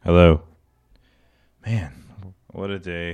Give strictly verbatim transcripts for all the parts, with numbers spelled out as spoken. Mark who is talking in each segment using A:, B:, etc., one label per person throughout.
A: Hello. Man, what a day.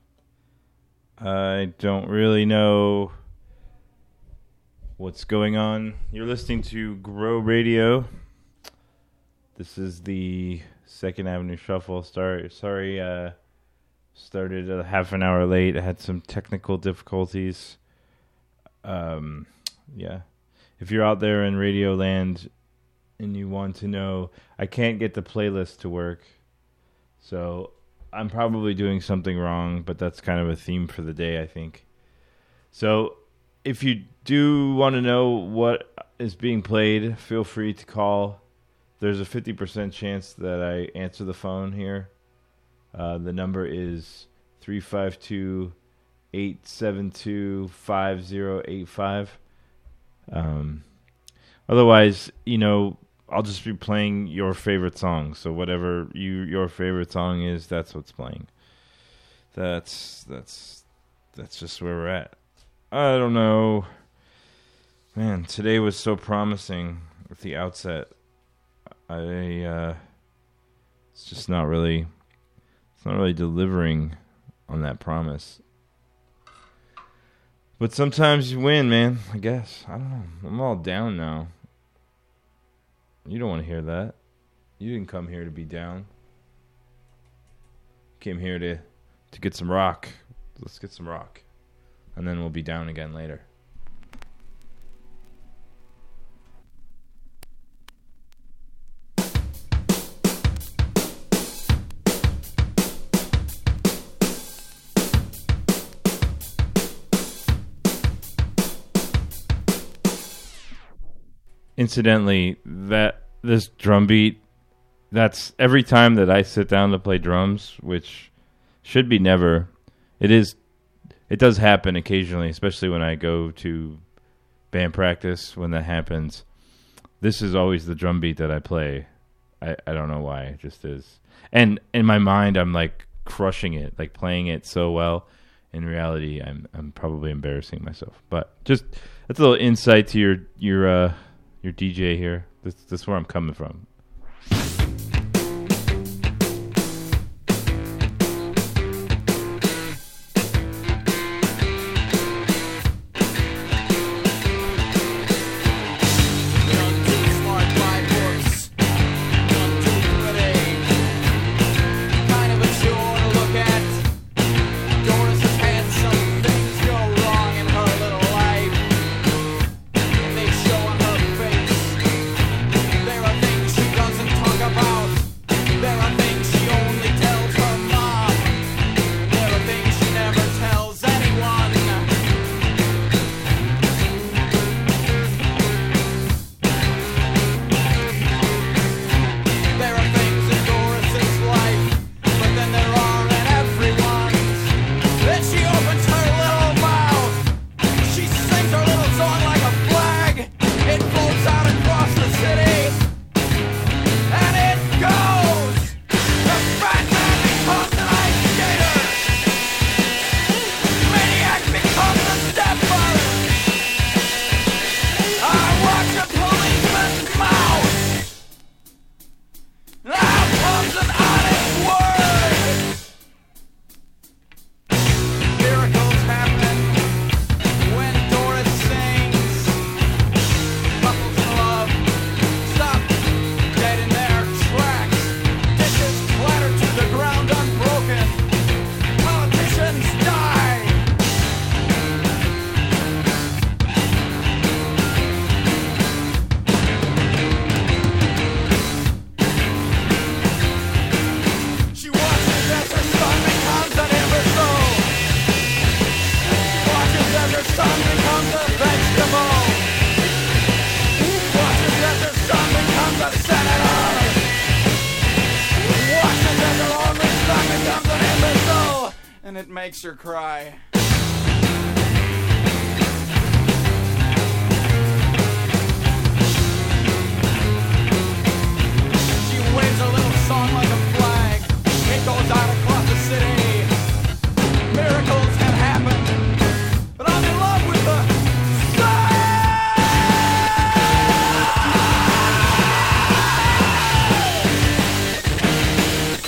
A: I don't really know what's going on. You're listening to Grow Radio. This is the Second Avenue Shuffle. Start, sorry, uh, started a half an hour late. I had some technical difficulties. Um, yeah. If you're out there in Radio Land and you want to know, I can't get the playlist to work. So I'm probably doing something wrong, but that's kind of a theme for the day, I think. So if you do want to know what is being played, feel free to call. There's a fifty percent chance that I answer the phone here. Uh, the number is three five two, eight seven two, five zero eight five. Um, otherwise, you know, I'll just be playing your favorite song. So whatever you your favorite song is, that's what's playing. That's that's that's just where we're at. I don't know. Man, today was so promising at the outset. I uh it's just not really it's not really delivering on that promise. But sometimes you win, man, I guess. I don't know. I'm all down now. You don't want to hear that. You didn't come here to be down. You came here to, to get some rock. Let's get some rock. And then we'll be down again later. Incidentally, that this drum beat, that's every time that I sit down to play drums, which should be never. It is, it does happen occasionally, especially when I go to band practice. When that happens, this is always the drum beat that I play. I, I don't know why, it just is. And in my mind, I'm like crushing it, like playing it so well. In reality, I'm I'm probably embarrassing myself. But just that's a little insight to your your. Uh, Your D J here. This, this is where I'm coming from.
B: Makes her cry. She waves a little song like a flag. It goes out across the city. Miracles have happened, but I'm in love with the sun.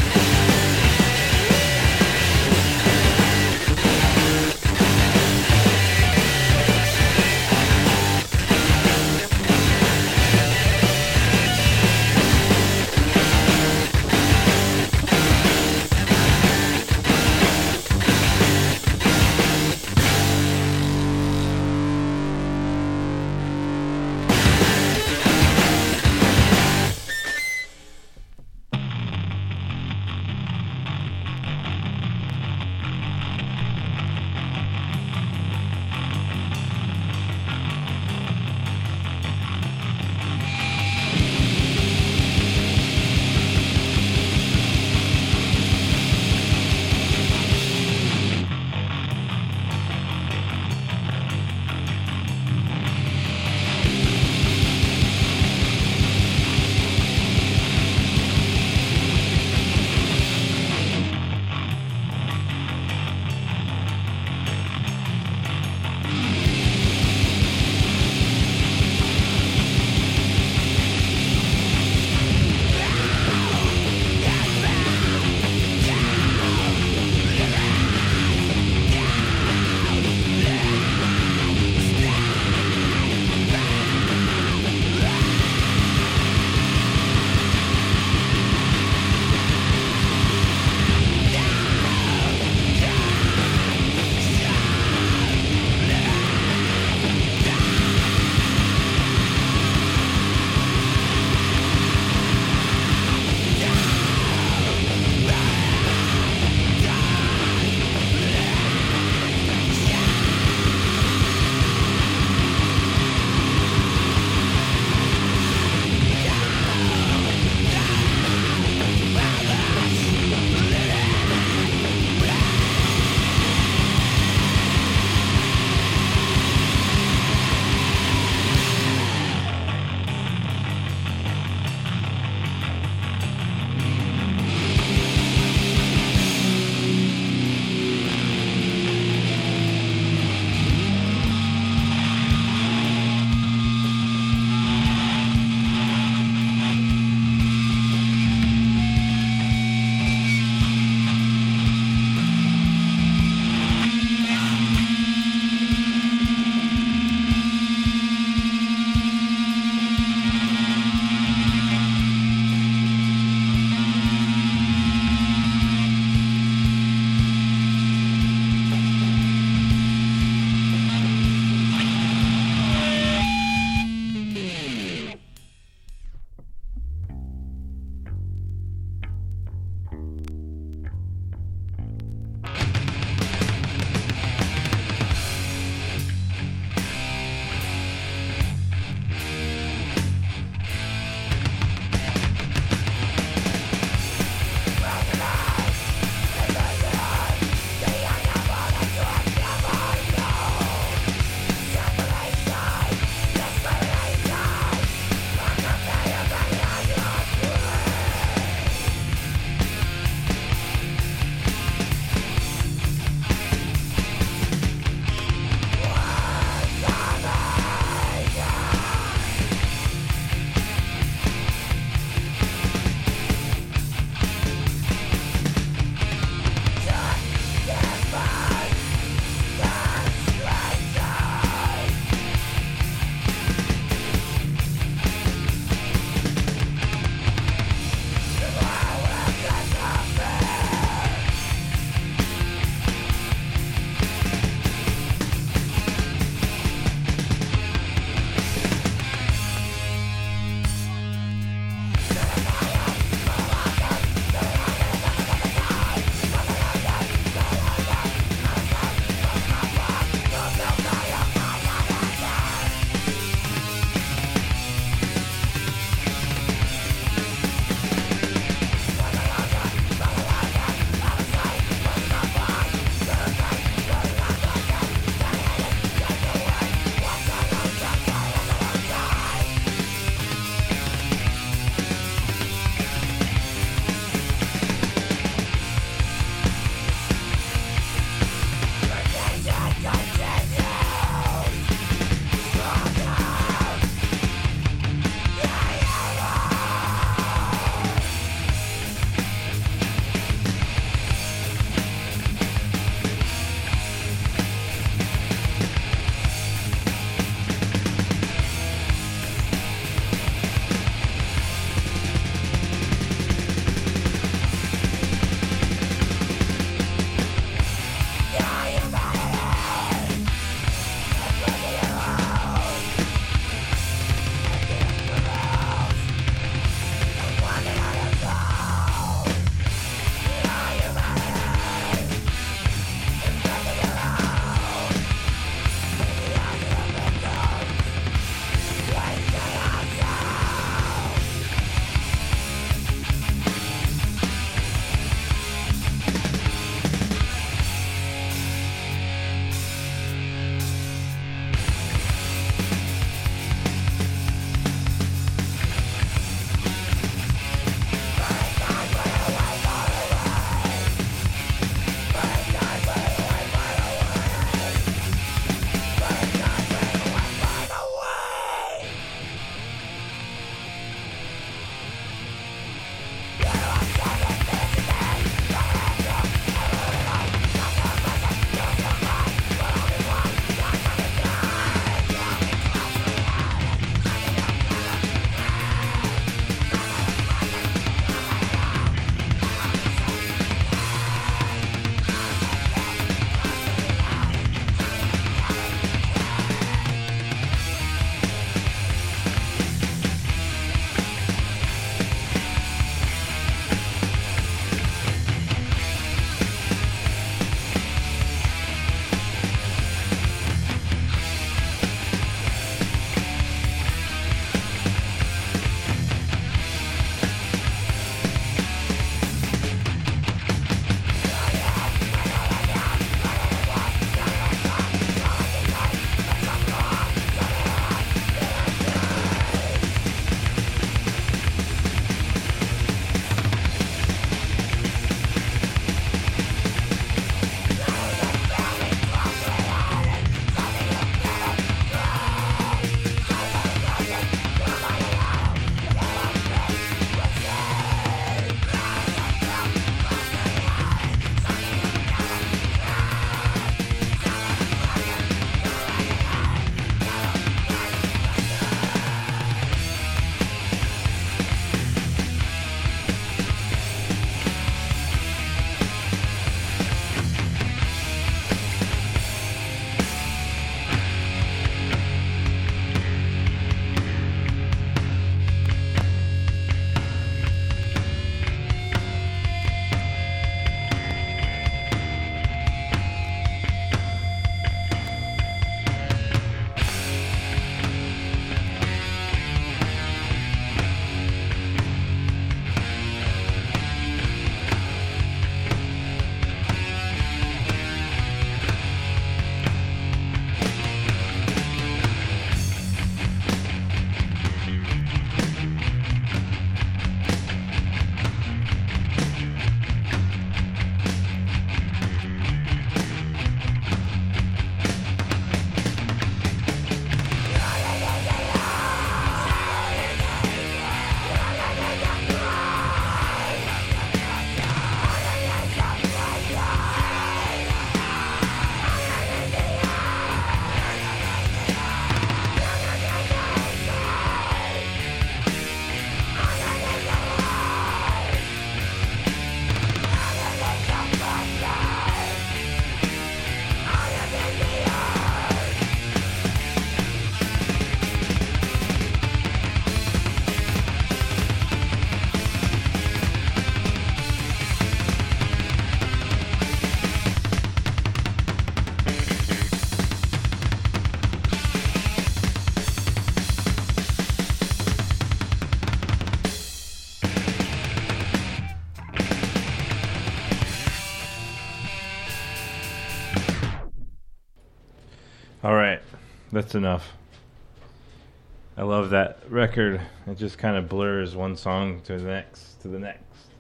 A: That's enough. I love that record. It just kind of blurs one song to the next, to the next.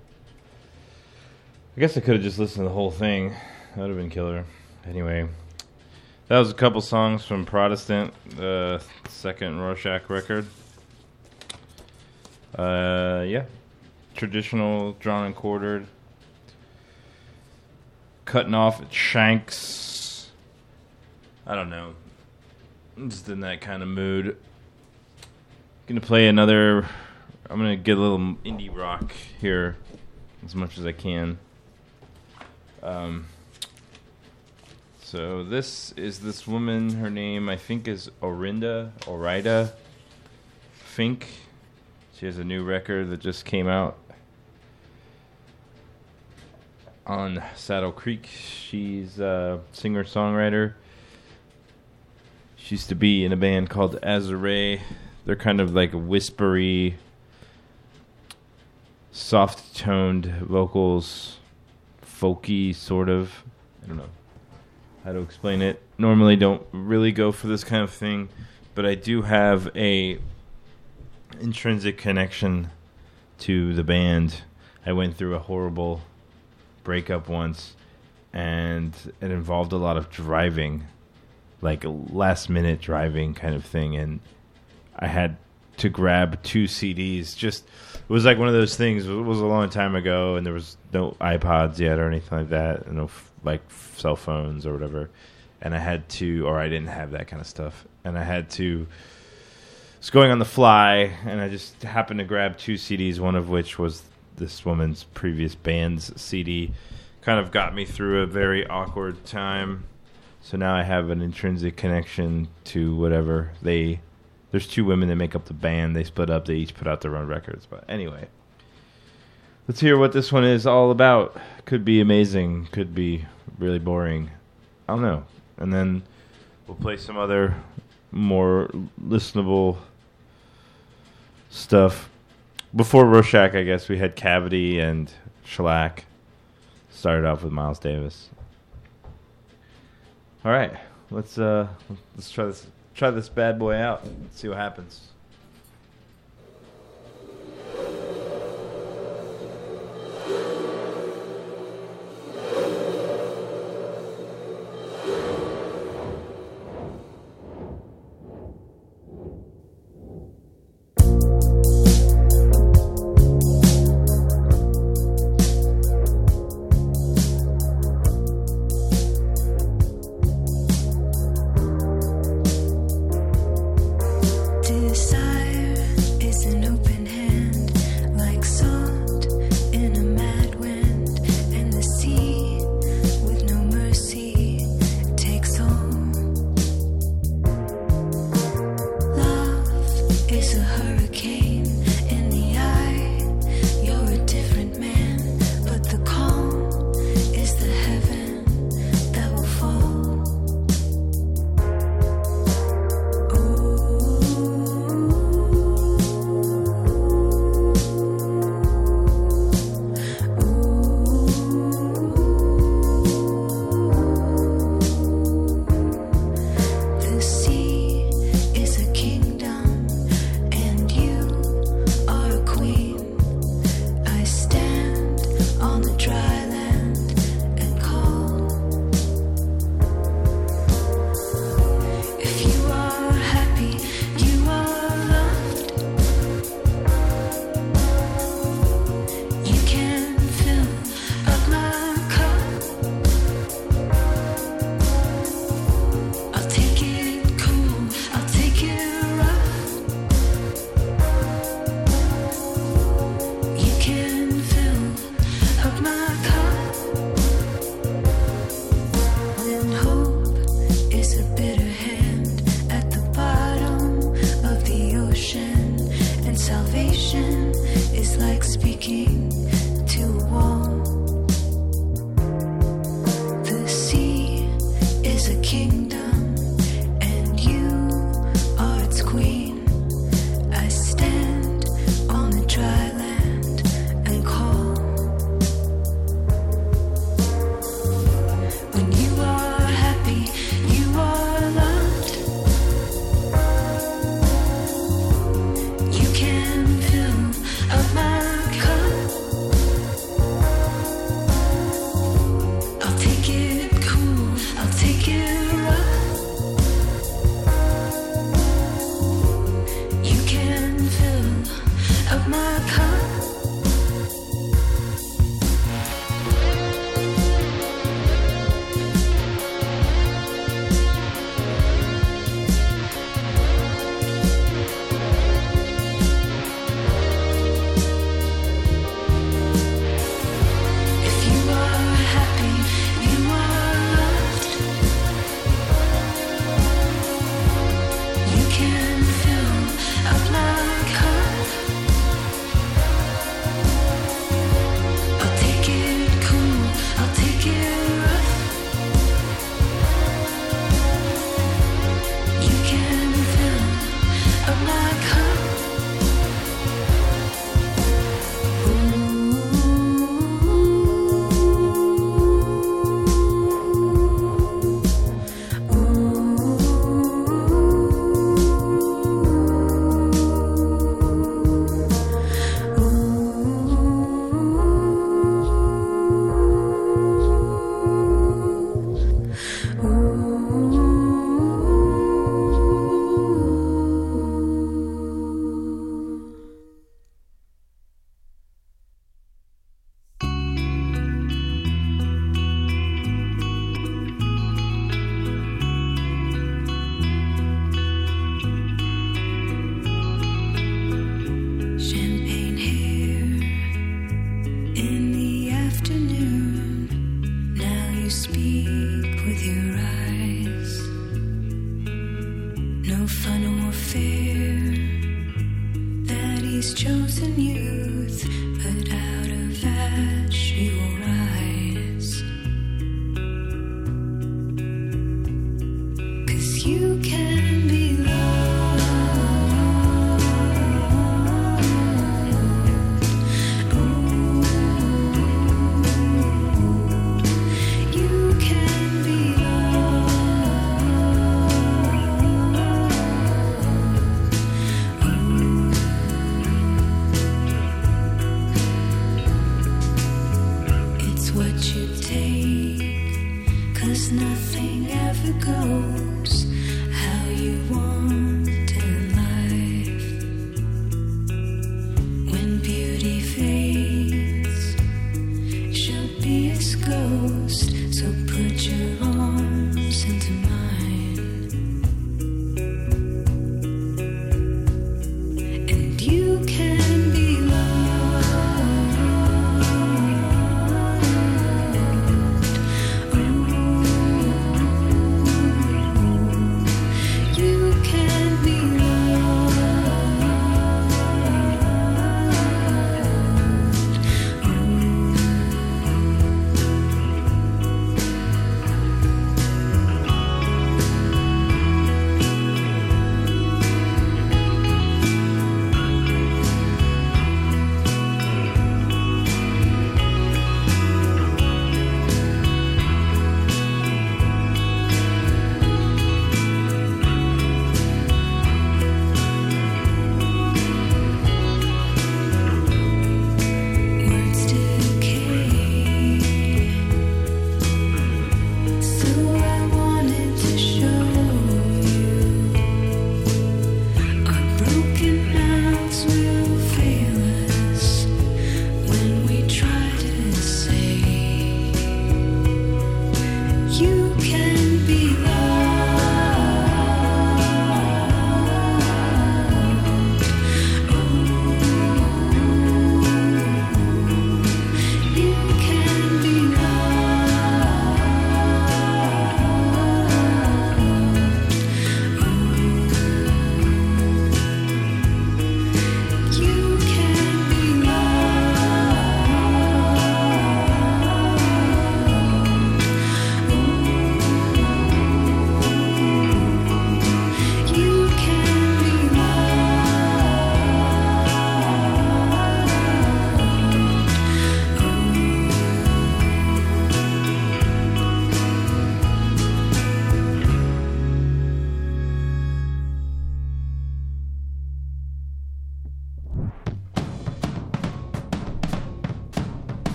A: I guess I could have just listened to the whole thing. That would have been killer. Anyway, that was a couple songs from Protestant, the uh, second Rorschach record. Uh, yeah. Traditional, drawn and quartered. Cutting off at shanks. I don't know. I'm just in that kind of mood. Gonna play another. I'm gonna get a little indie rock here as much as I can. Um, so this is this woman. Her name I think is Orinda Orida Fink. She has a new record that just came out on Saddle Creek. She's a singer-songwriter. She used to be in a band called Azure. They're kind of like whispery, soft-toned vocals, folky sort of. I don't know how to explain it. Normally don't really go for this kind of thing, but I do have a intrinsic connection to the band. I went through a horrible breakup once, and it involved a lot of driving, like a last minute driving kind of thing, and I had to grab two C Ds. Just it was like one of those things. It was a long time ago, and there was no iPods yet or anything like that, and no f- like cell phones or whatever, and I had to, or I didn't have that kind of stuff, and I had to I was going on the fly, and I just happened to grab two C Ds, one of which was this woman's previous band's C D. Kind of got me through a very awkward time. So now I have an intrinsic connection to whatever they... There's two women that make up the band. They split up. They each put out their own records. But anyway, let's hear what this one is all about. Could be amazing. Could be really boring. I don't know. And then we'll play some other more listenable stuff. Before Rorschach, I guess, we had Cavity and Shellac. Started off with Miles Davis. All right, let's uh, let's try this try this bad boy out. Let's see what happens.
C: The sea is a kingdom, and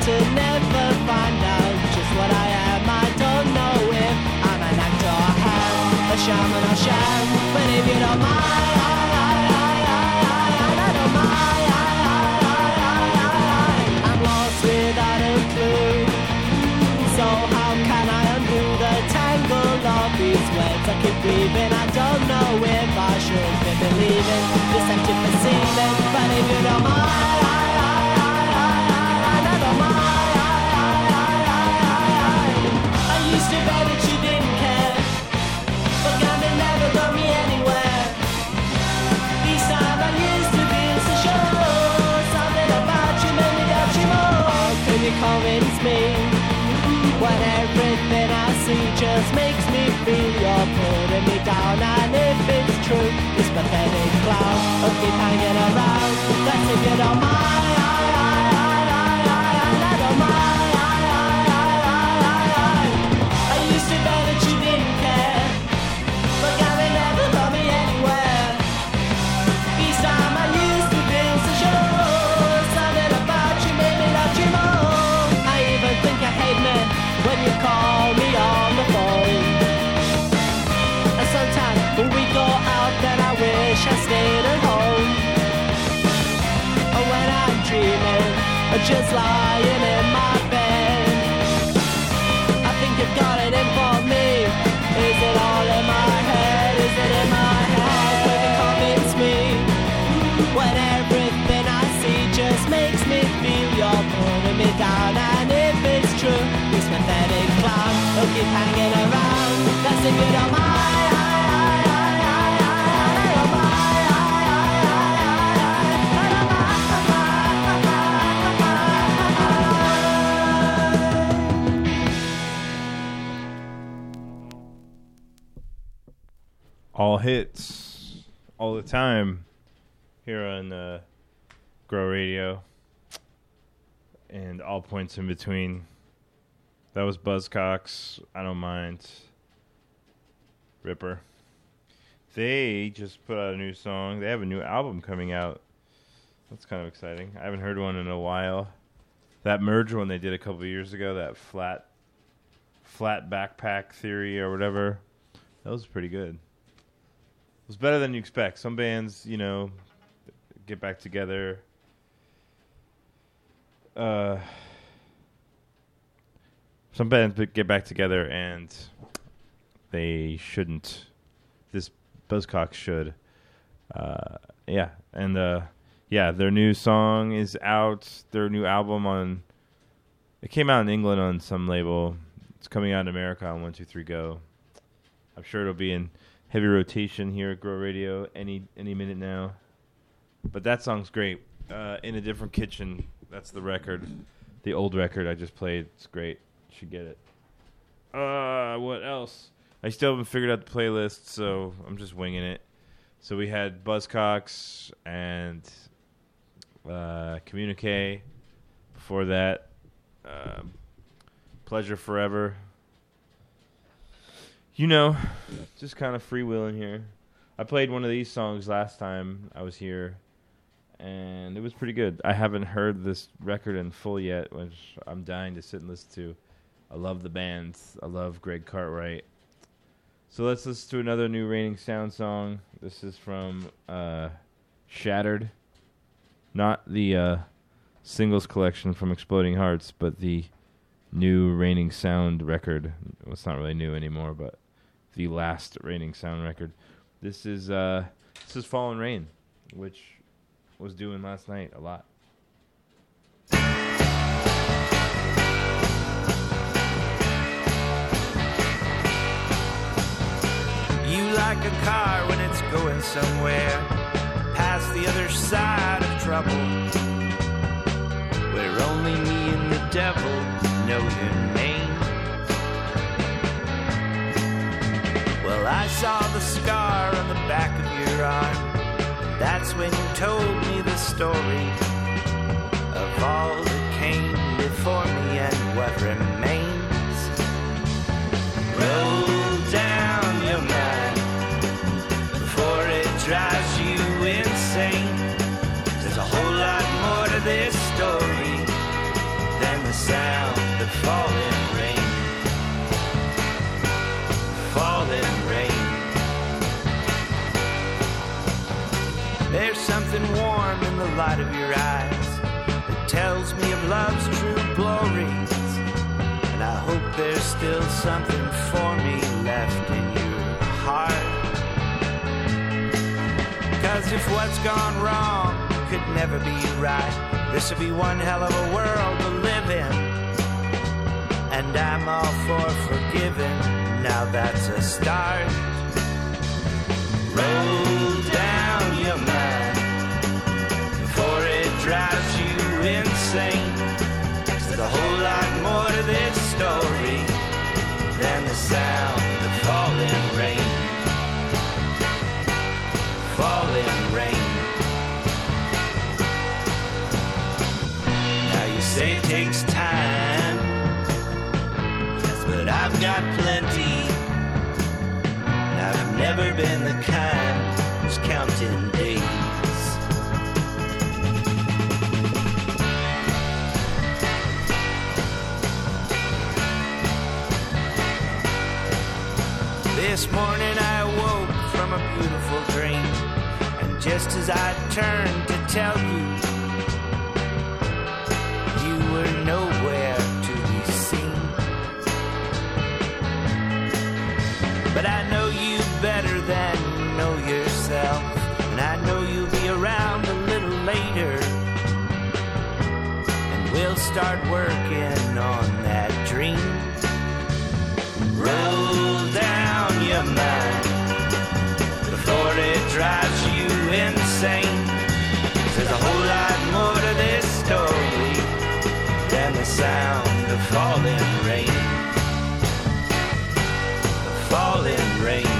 C: to never find out just what I am. I don't know if I'm an actor or a ham, a shaman or sham, but if you don't mind, I don't mind. I'm lost without a clue, so how can I undo the tangle of these webs? I keep breathing, I don't know if I should be believing this empty perceiving, but if you don't mind, used to bet that you didn't care, but God had never got me anywhere. Each time I used to be so sure, something about you made me doubt you more. Can you convince me when everything I see just makes me feel you're putting me down? And if it's true, this pathetic clown will keep hanging around. That's if you don't mind. I don't mind. When you call me on the phone, and sometimes when we go out, then I wish I stayed at home. And when I'm dreaming, just lying in my bed, I think you've got it in for me. Is it all in my head? Is it in my head? Will you convince me when everything I see just makes me feel you're putting me down? And if it's true, this pathetic clown will keep hanging around. That's if you don't mind.
A: All hits, all the time, here on uh, Grow Radio, and all points in between. That was Buzzcocks, I Don't Mind, Ripper. They just put out a new song. They have a new album coming out. That's kind of exciting. I haven't heard one in a while. That merge one they did a couple of years ago, that flat, flat backpack theory or whatever, that was pretty good. It was better than you expect. Some bands, you know, get back together. Uh, some bands get back together and they shouldn't. This Buzzcocks should. Uh, yeah, and uh, yeah, their new song is out. Their new album on. It came out in England on some label. It's coming out in America on One Two Three Go. I'm sure it'll be in heavy rotation here at Grow Radio any any minute now. But that song's great. Uh, In a Different Kitchen, that's the record. The old record I just played. It's great. You should get it. Uh, what else? I still haven't figured out the playlist, so I'm just winging it. So we had Buzzcocks and uh, Communique. Before that, uh, Pleasure Forever. You know, just kind of freewheeling here. I played one of these songs last time I was here, and it was pretty good. I haven't heard this record in full yet, which I'm dying to sit and listen to. I love the band. I love Greg Cartwright. So let's listen to another new Raining Sound song. This is from uh, Shattered. Not the uh, singles collection from Exploding Hearts, but the new Raining Sound record. Well, it's not really new anymore, but the last Raining Sound record. This is uh, this is Fallen Rain, which was doing last night a lot.
D: You like a car when it's going somewhere past the other side of trouble, where only me and the devil know your name. Well, I saw the scar on the back of your arm. That's when you told me the story of all that came before me and what remains. Roll down your mind before it drives you insane. There's a whole lot more to this story than the in the light of your eyes that tells me of love's true glories. And I hope there's still something for me left in your heart. 'Cause if what's gone wrong could never be right, this would be one hell of a world to live in. And I'm all for forgiving, now that's a start. Roll down your mind before it drives you insane. There's a whole lot more to this story than the sound of falling rain. Falling rain. Now you say it takes time, yes, but I've got plenty. I've never been the kind who's counting days. This morning I woke from a beautiful dream, and just as I turned to tell you, you were nowhere to be seen. But I know you better than you know yourself, and I know you'll be around a little later, and we'll start working on that dream. Roll down your mind before it drives you insane. There's a whole lot more to this story than the sound of falling rain. Falling rain.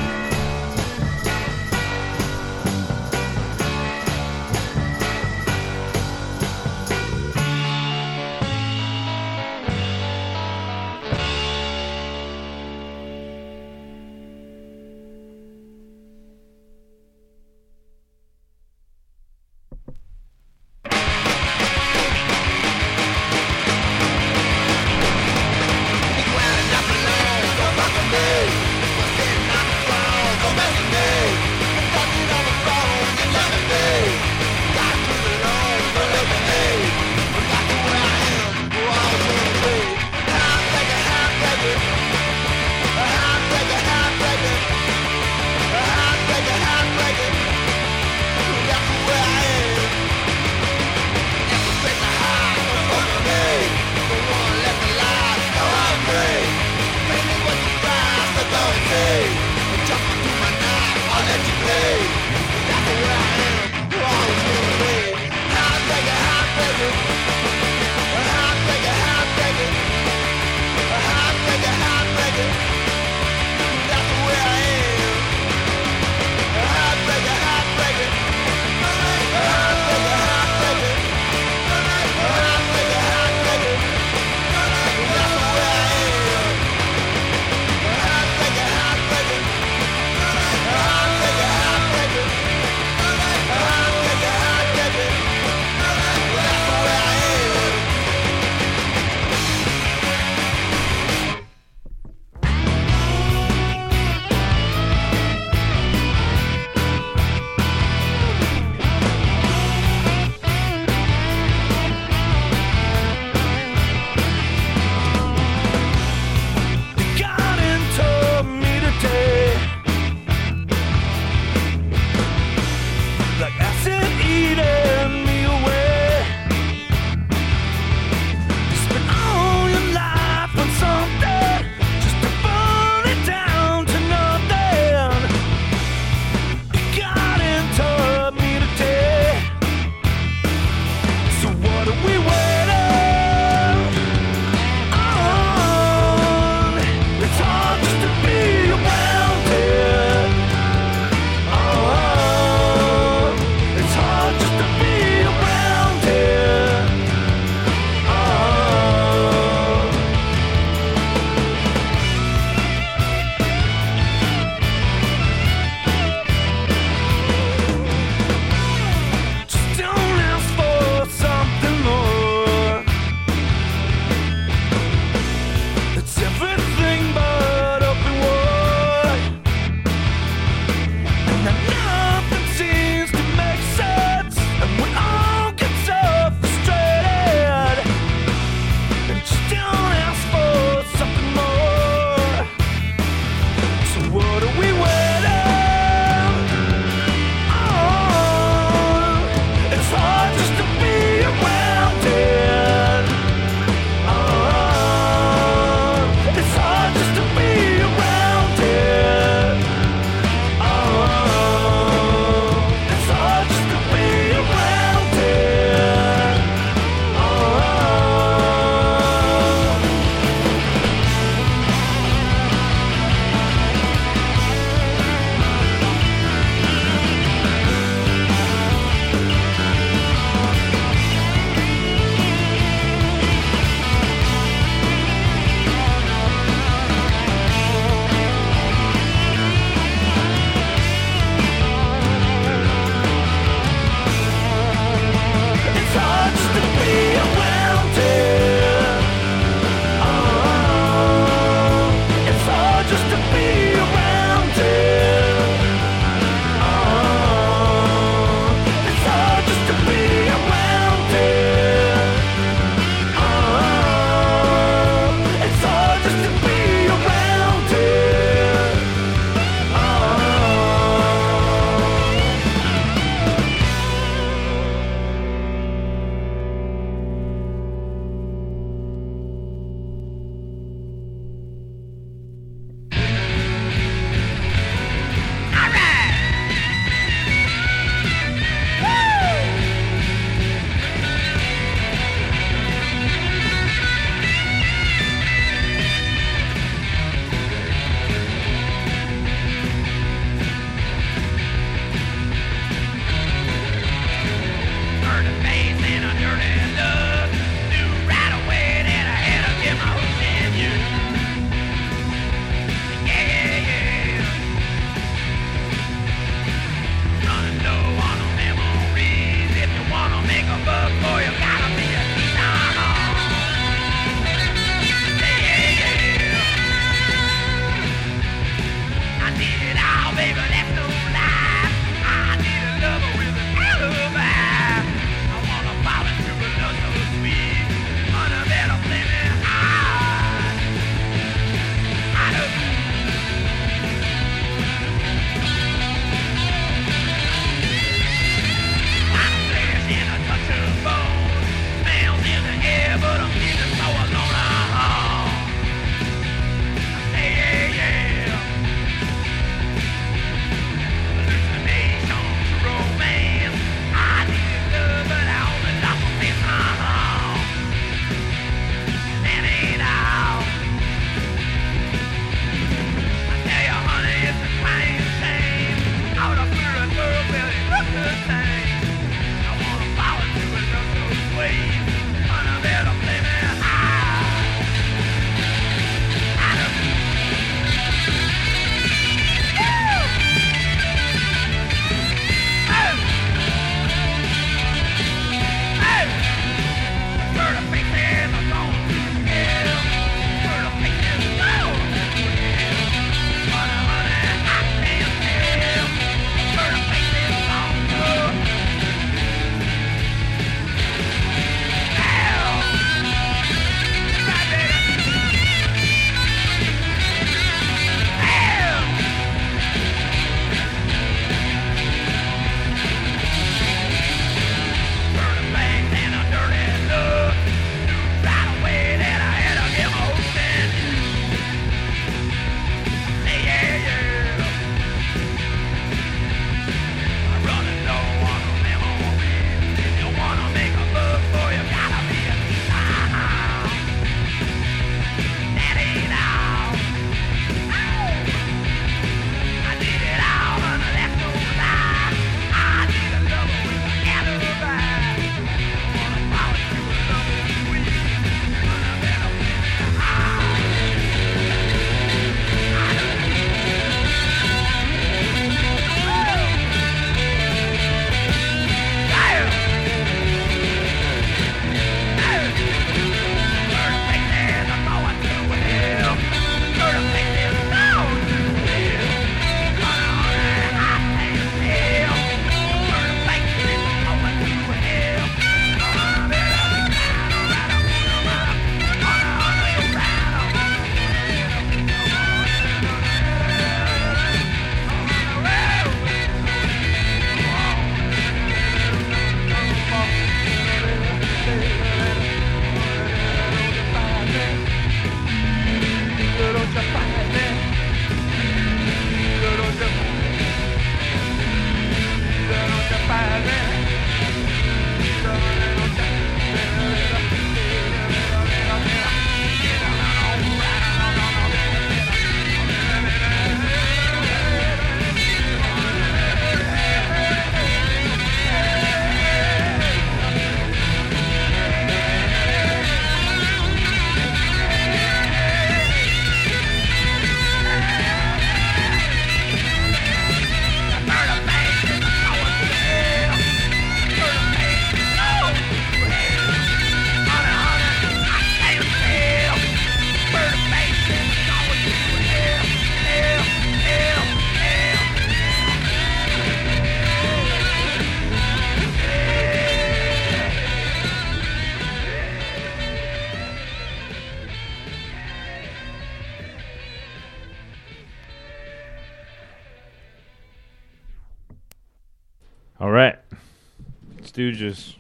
A: Stooges.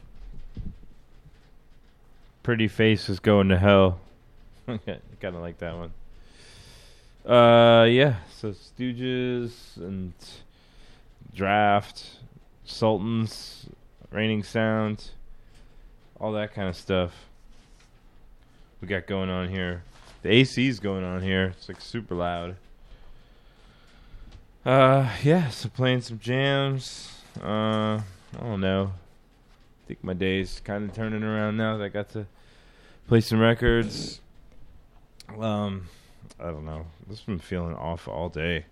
A: Pretty Face is Going to Hell. Okay, kind of like that one. Uh, yeah. So Stooges and Draft, Sultans, Raining Sound, all that kind of stuff. We got going on here. The A C's going on here. It's like super loud. Uh, yeah. So playing some jams. Uh, I don't know. I think my day's kind of turning around now that I got to play some records. Um, I don't know. I've just been feeling off all day.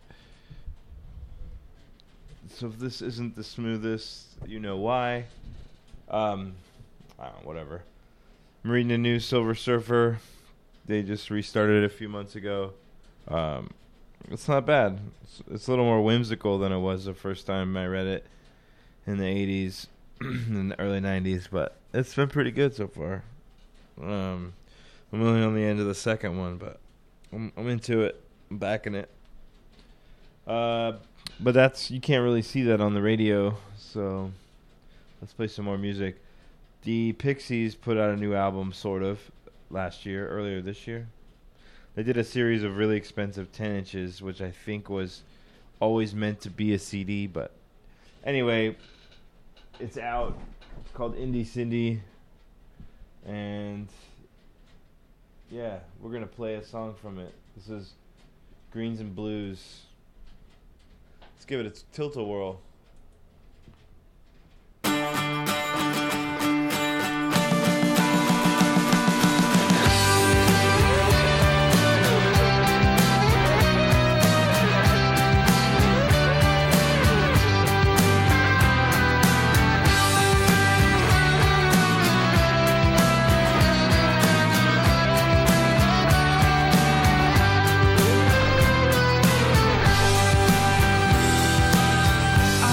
A: So if this isn't the smoothest, you know why. Um, I don't know, whatever. I'm reading the new Silver Surfer. They just restarted it a few months ago. Um, it's not bad. It's, it's a little more whimsical than it was the first time I read it in the eighties, in the early nineties, but it's been pretty good so far. Um, I'm only on the end of the second one, but I'm, I'm into it. I'm backing it. Uh, but that's you can't really see that on the radio, so let's play some more music. The Pixies put out a new album, sort of, last year, earlier this year. They did a series of really expensive ten inches, which I think was always meant to be a C D, but anyway, it's out. It's called Indie Cindy, and yeah, we're going to play a song from it. This is Greens and Blues. Let's give it a tilt-a-whirl.
D: I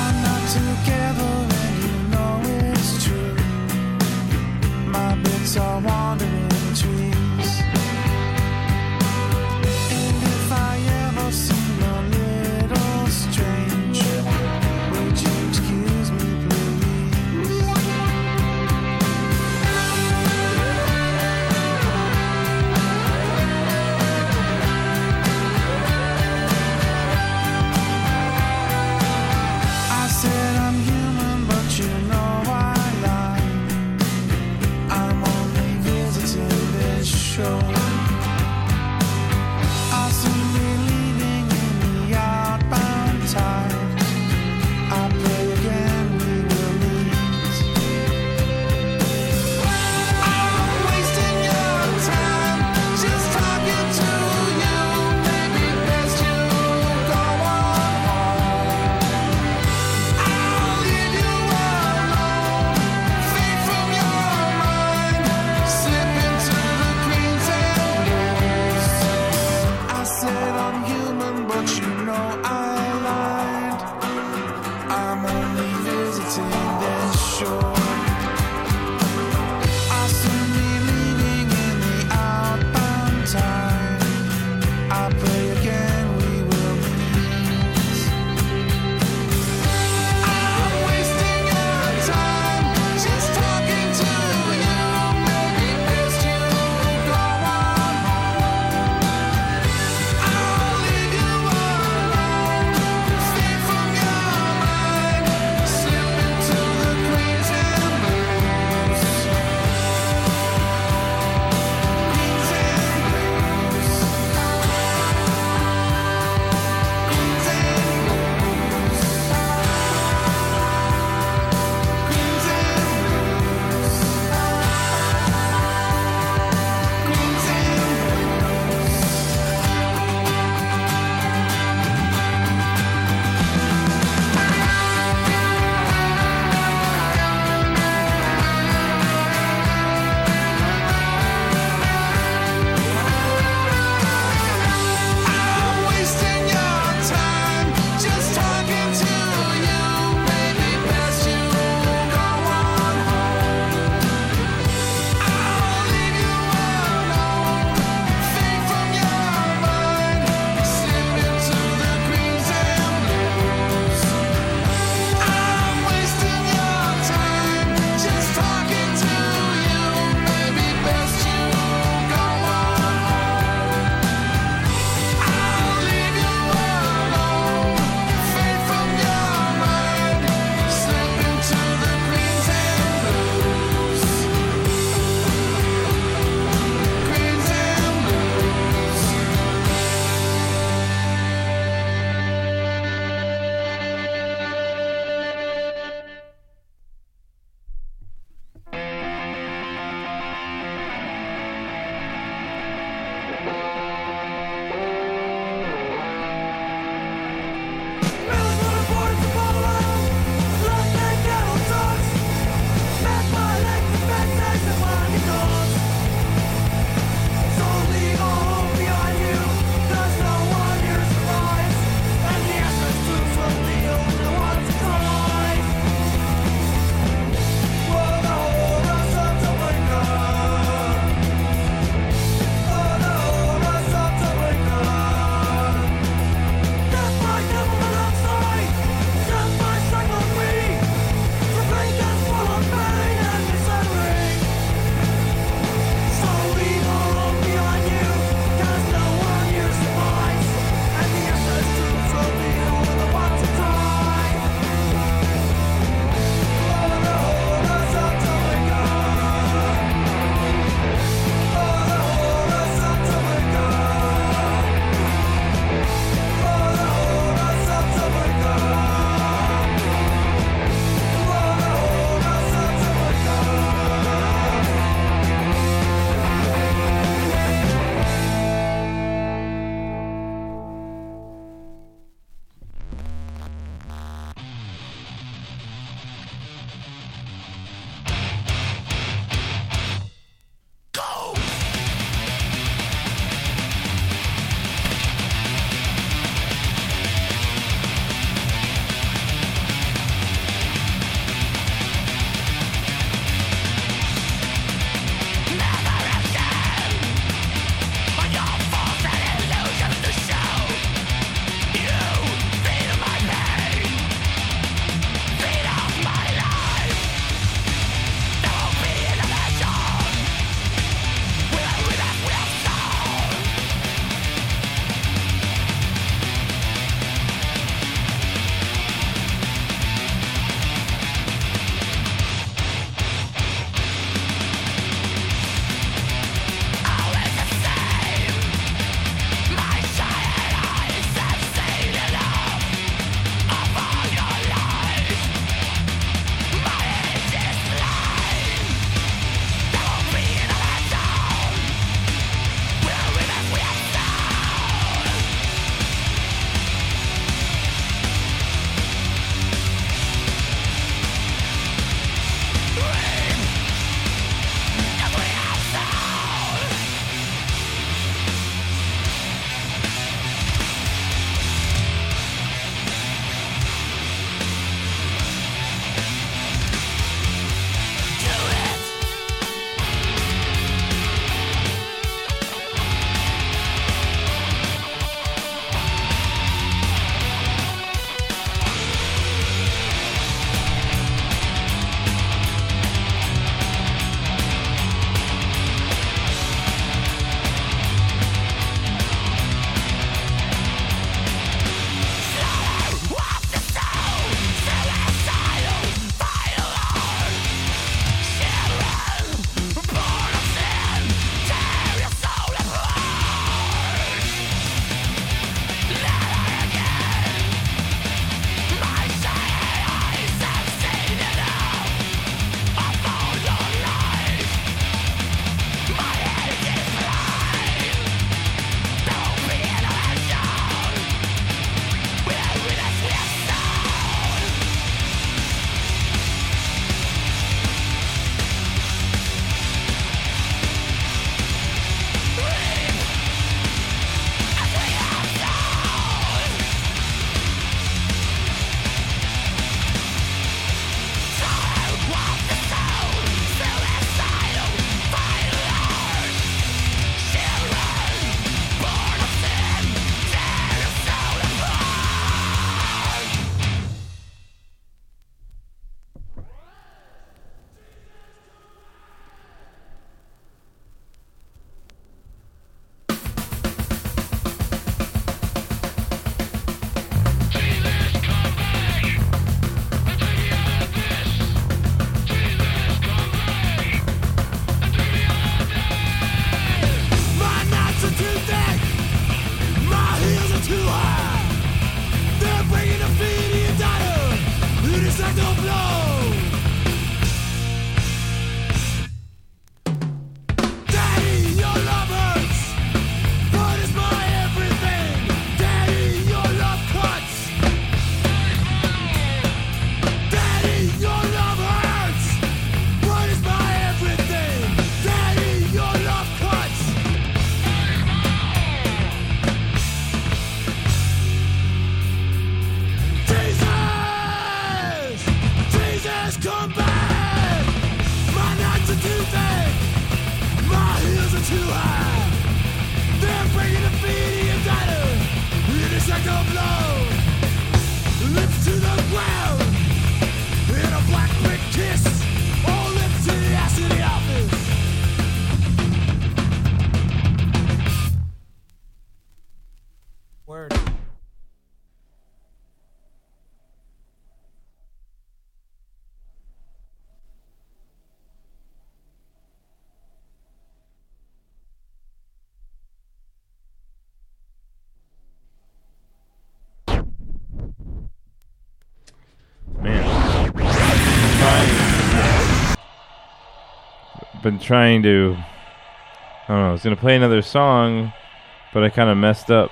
A: been trying to. I don't know. I was gonna play another song, but I kind of messed up.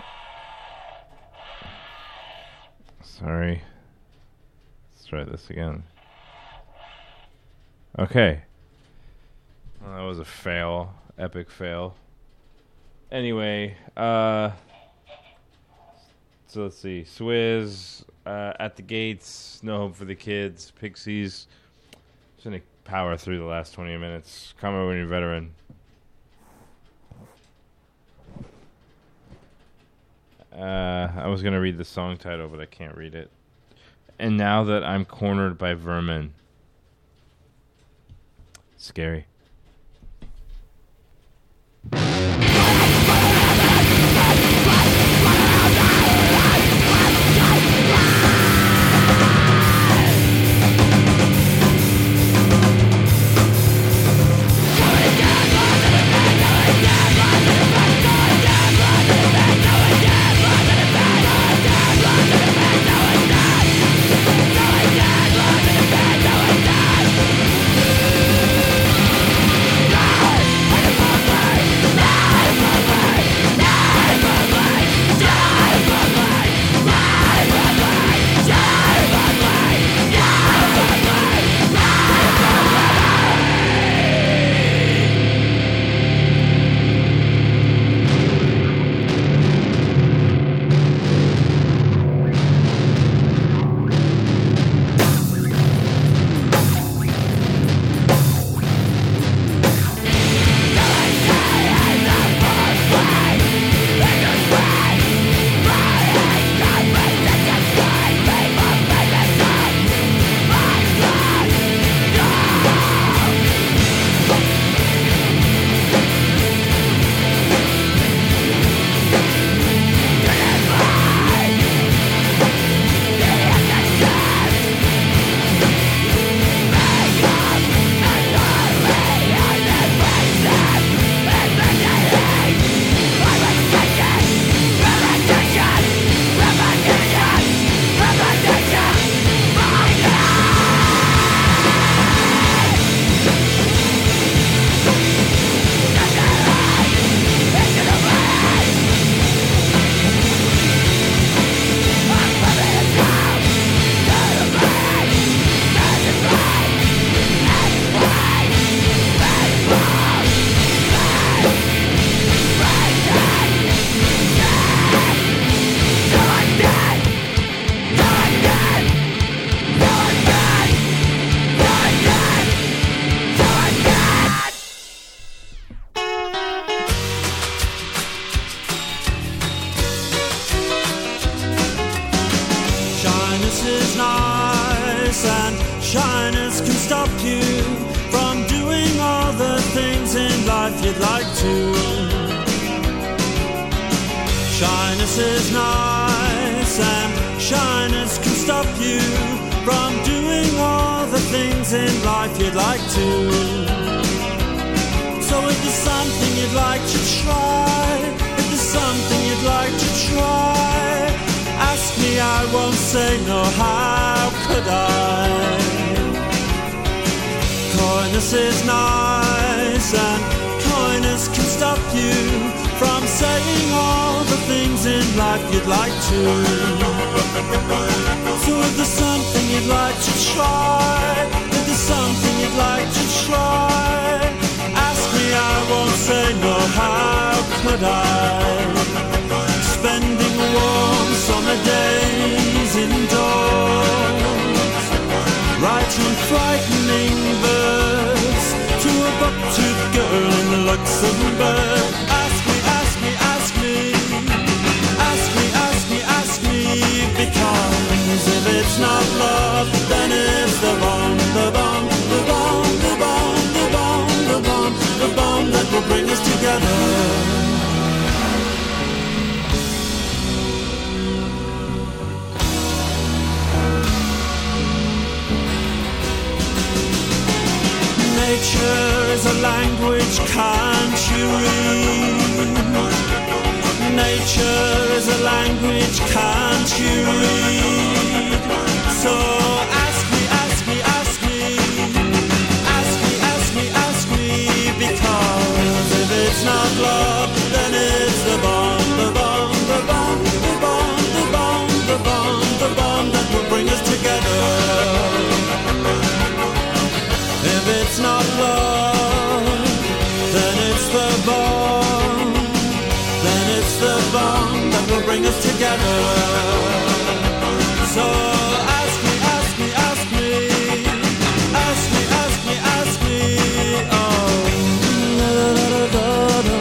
A: Sorry. Let's try this again. Okay. Well, that was a fail. Epic fail. Anyway, uh, so let's see. Swizz, uh, At the Gates, No Hope for the Kids, Pixies. Just gonna power through the last twenty minutes. Combo when you're veteran. Uh, I was gonna read the song title, but I can't read it. And Now That I'm Cornered by Vermin. Scary.
E: Shyness can stop you from doing all the things in life you'd like to. Shyness is nice, and shyness can stop you from doing all the things in life you'd like to. So if there's something you'd like to try, if there's something you'd like to try, ask me, I won't say no, how could I? Coyness is nice, and coyness can stop you from saying all the things in life you'd like to. So if there's something you'd like to try, if there's something you'd like to try, ask me, I won't say no, how could I? Spending warm summer days indoors, writing frightening verse to a buck-toothed girl in Luxembourg. Ask me, ask me, ask me, ask me, ask me, ask me, because if it's not love, then it's the bomb, the bomb, the bomb, the bomb, the bomb, the bomb, the bomb that will bring us together. Nature is a language, can't you read? Nature is a language, can't you read? So ask me, ask me, ask me, ask me, ask me, ask me, bring us together. So ask me, ask me, ask me, ask me, ask me, ask me. Oh, da-da-da-da-da-da.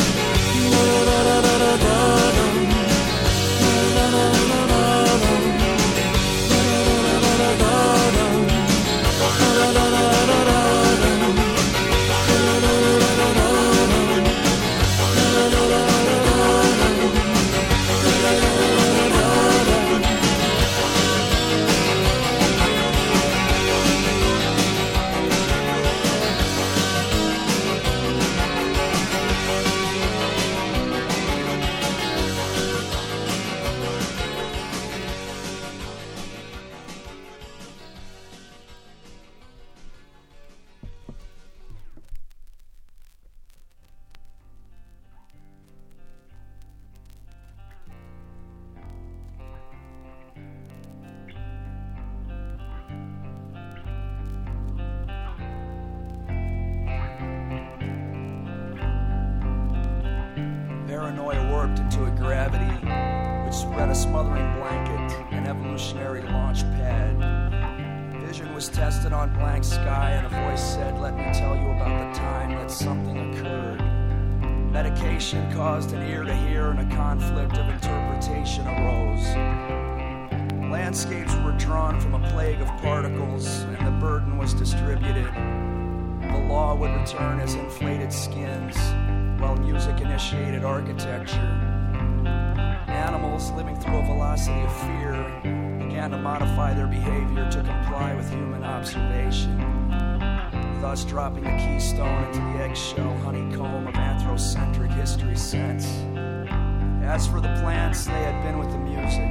B: Paranoia warped into a gravity which spread a smothering blanket, an evolutionary launch pad. Vision was tested on blank sky, and a voice said, "Let me tell you about the time that something occurred." Medication caused an ear to hear, and a conflict of interpretation arose. Landscapes were drawn from a plague of particles, and the burden was distributed. The law would return as inflated skins, while music initiated architecture. Animals living through a velocity of fear began to modify their behavior to comply with human observation, thus dropping the keystone into the eggshell honeycomb of anthrocentric history sense. As for the plants, they had been with the music.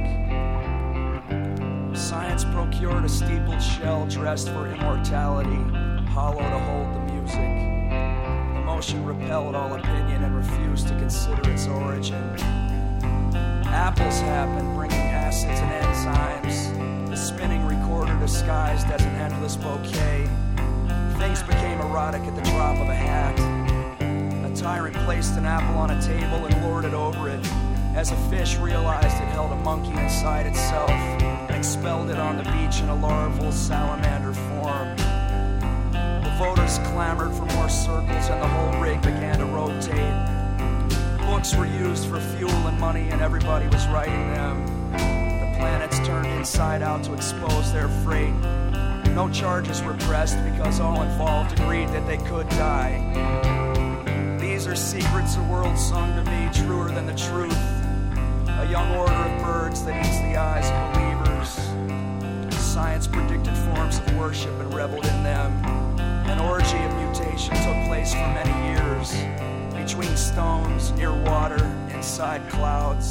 B: Science procured a steepled shell dressed for immortality, hollow to hold the music. Emotion repelled all opinion and refused to consider its origin. Apples happened, bringing acids and enzymes, the spinning recorder disguised as an endless bouquet. Things became erotic at the drop of a hat. A tyrant placed an apple on a table and lorded over it, as a fish realized it held a monkey inside itself and expelled it on the beach in a larval salamander form. Voters clamored for more circles, and the whole rig began to rotate. Books were used for fuel and money, and everybody was writing them. The planets turned inside out to expose their freight. No charges were pressed because all involved agreed that they could die. These are secrets a world sung to me, truer than the truth. A young order of birds that eats the eyes of believers. Science predicted forms of worship and reveled in them. An orgy of mutation took place for many years, between stones, near water, inside clouds.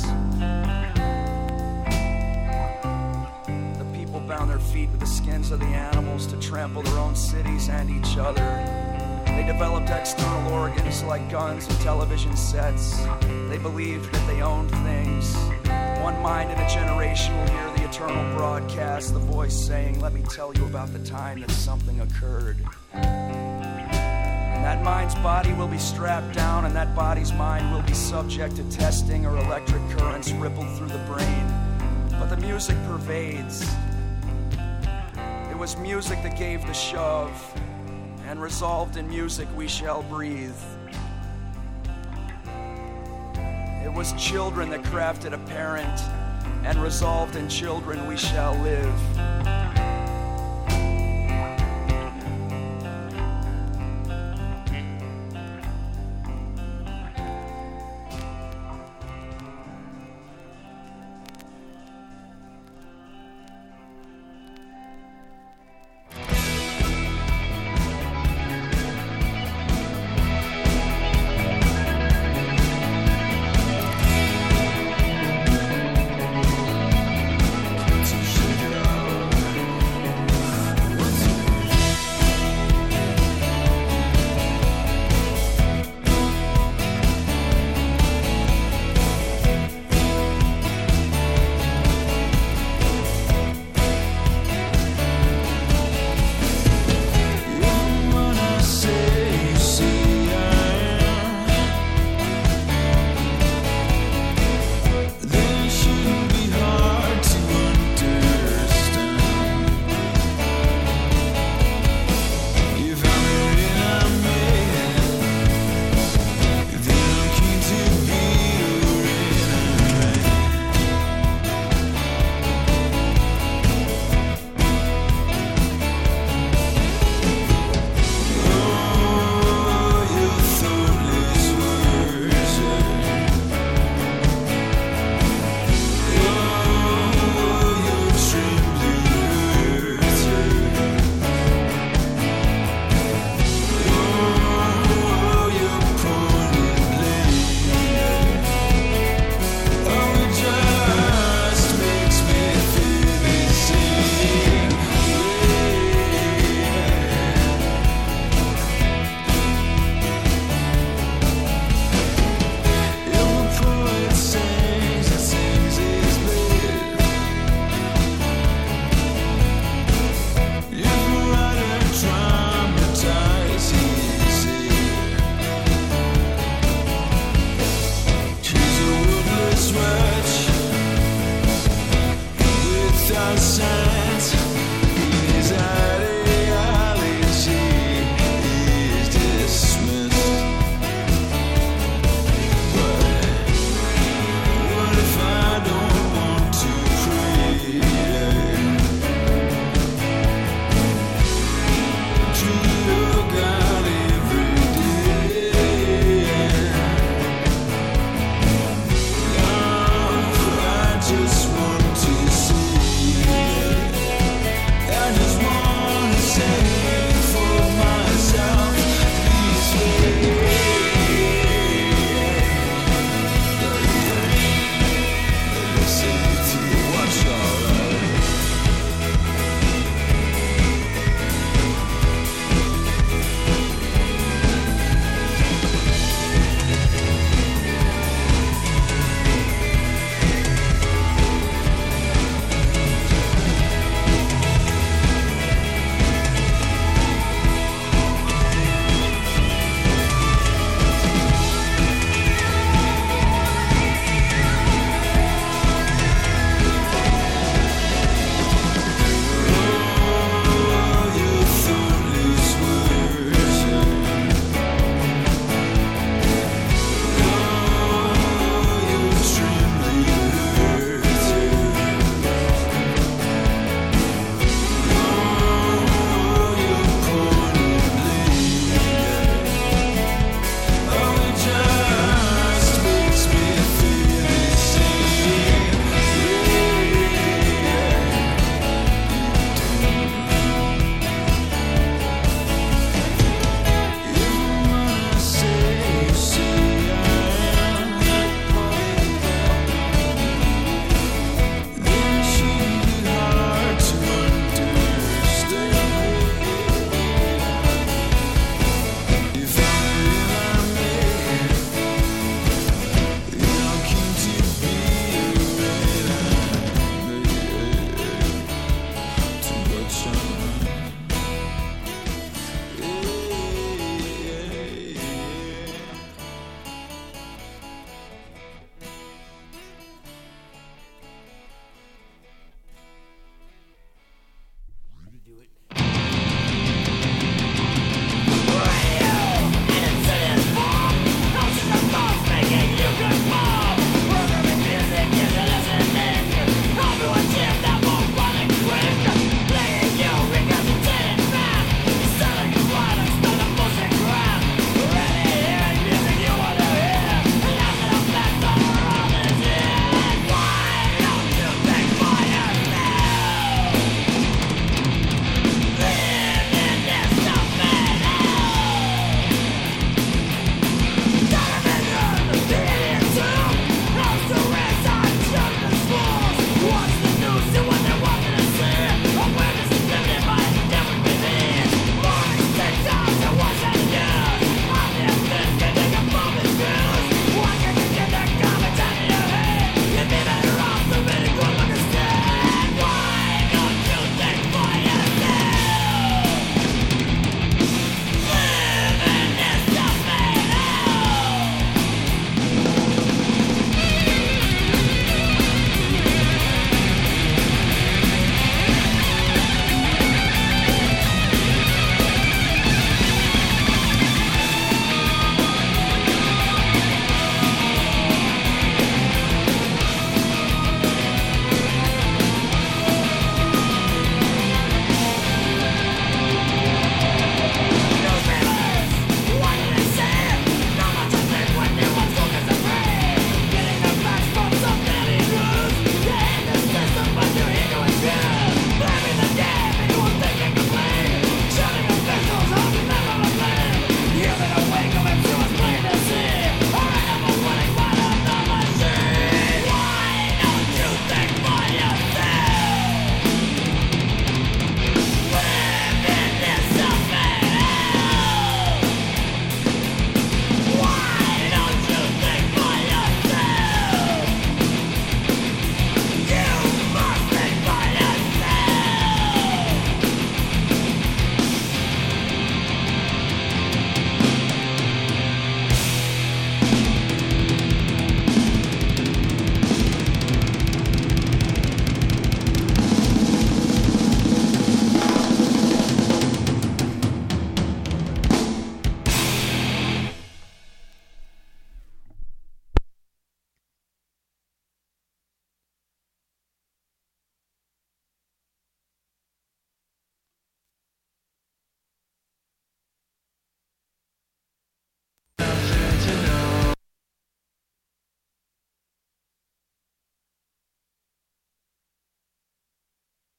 B: The people bound their feet with the skins of the animals to trample their own cities and each other. They developed external organs like guns and television sets. They believed that they owned things. One mind in a generation will hear the eternal broadcast, the voice saying, "Let me tell you about the time that something occurred." And that mind's body will be strapped down, and that body's mind will be subject to testing, or electric currents rippled through the brain. But the music pervades. It was music that gave the shove, and resolved in music we shall breathe. It was children that crafted a parent, and resolved in children we shall live.